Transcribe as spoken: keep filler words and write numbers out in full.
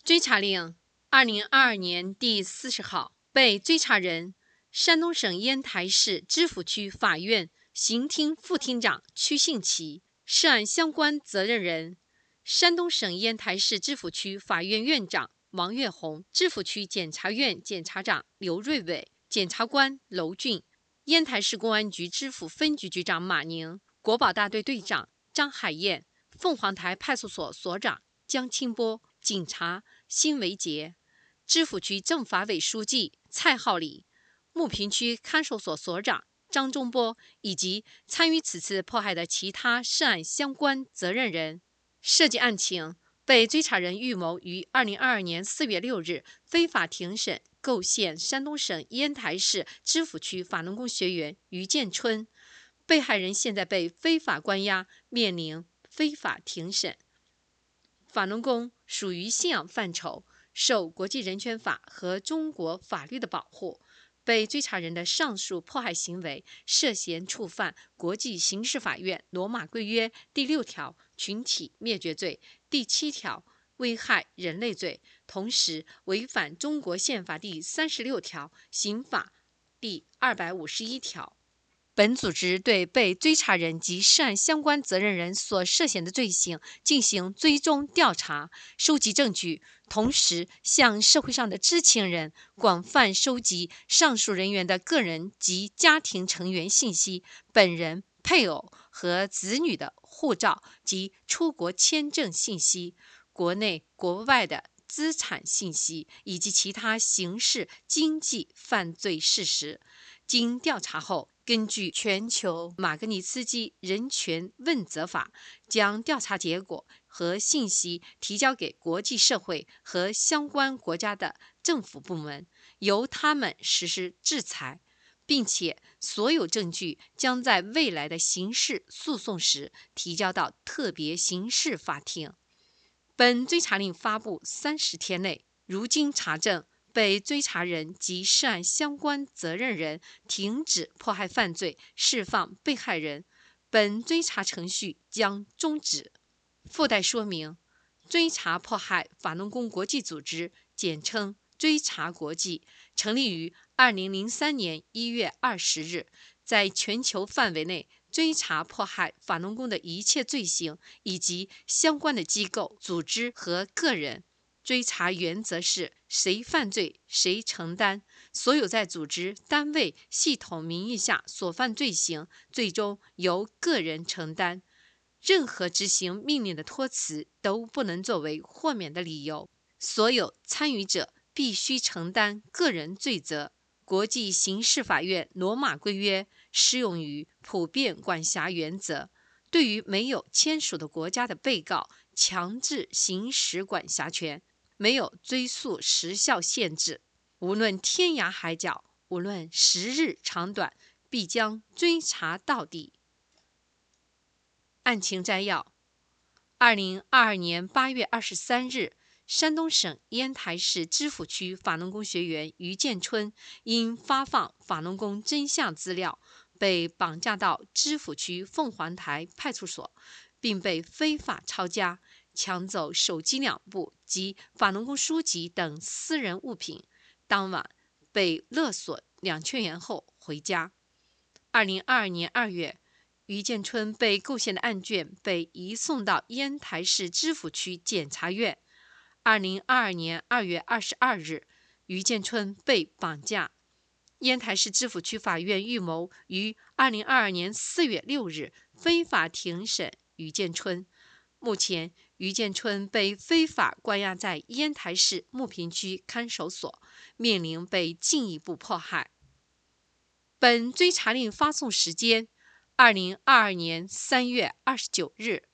追查令，二零二二年第四十号，被追查人：山东省烟台市知府区法院刑厅副厅长曲信奇；涉案相关责任人：山东省烟台市知府区法院院长王月红、知府区检察院检察长刘瑞伟、检察官娄俊、烟台市公安局知府分局局长马宁、国保大队队长张海燕、凤凰台派出所所长江清波、警察辛维杰、知府区政法委书记蔡浩礼、牟平区看守所所长张忠波以及参与此次迫害的其他涉案相关责任人。涉及案情，被追查人预谋于二零二二年四月六日非法庭审构陷山东省烟台市知府区法轮功学员于建春，被害人现在被非法关押，面临非法庭审。法轮功属于信仰范畴，受国际人权法和中国法律的保护。被追查人的上述迫害行为涉嫌触犯国际刑事法院罗马规约第六条群体灭绝罪、第七条危害人类罪，同时违反中国宪法第三十六条、刑法第二百五十一条。本组织对被追查人及涉案相关责任人所涉嫌的罪行进行追踪调查，收集证据，同时向社会上的知情人广泛收集上述人员的个人及家庭成员信息、本人、配偶和子女的护照及出国签证信息、国内国外的资产信息以及其他刑事、经济犯罪事实。经调查后，根据全球马格尼茨基人权问责法，将调查结果和信息提交给国际社会和相关国家的政府部门，由他们实施制裁，并且所有证据将在未来的刑事诉讼时提交到特别刑事法庭。本追查令发布三十天内，如经查证，被追查人及涉案相关责任人停止迫害犯罪，释放被害人，本追查程序将终止。附带说明：追查迫害法轮功国际组织，简称追查国际，成立于二零零三年一月二十日，在全球范围内追查迫害法轮功的一切罪行以及相关的机构、组织和个人。追查原则是谁犯罪谁承担，所有在组织、单位、系统名义下所犯罪行，最终由个人承担。任何执行命令的托辞都不能作为豁免的理由，所有参与者必须承担个人罪责。国际刑事法院罗马规约适用于普遍管辖原则，对于没有签署的国家的被告强制行使管辖权，没有追诉时效限制，无论天涯海角，无论时日长短，必将追查到底。案情摘要：二零二二年八月二十三日，山东省烟台市知府区法轮功学员于建春因发放法轮功真相资料，被绑架到知府区凤凰台派出所，并被非法抄家，抢走手机两部及法轮功书籍等私人物品，当晚被勒索两千元后回家。二零二二年二月，于建春被构陷的案卷被移送到烟台市知府区检察院。二零二二年二月二十二日，于建春被绑架。烟台市知府区法院预谋于二零二二年四月六日非法庭审于建春。目前，于建春被非法关押在烟台市牟平区看守所，面临被进一步迫害。本追查令发送时间：二零二二年三月二十九日。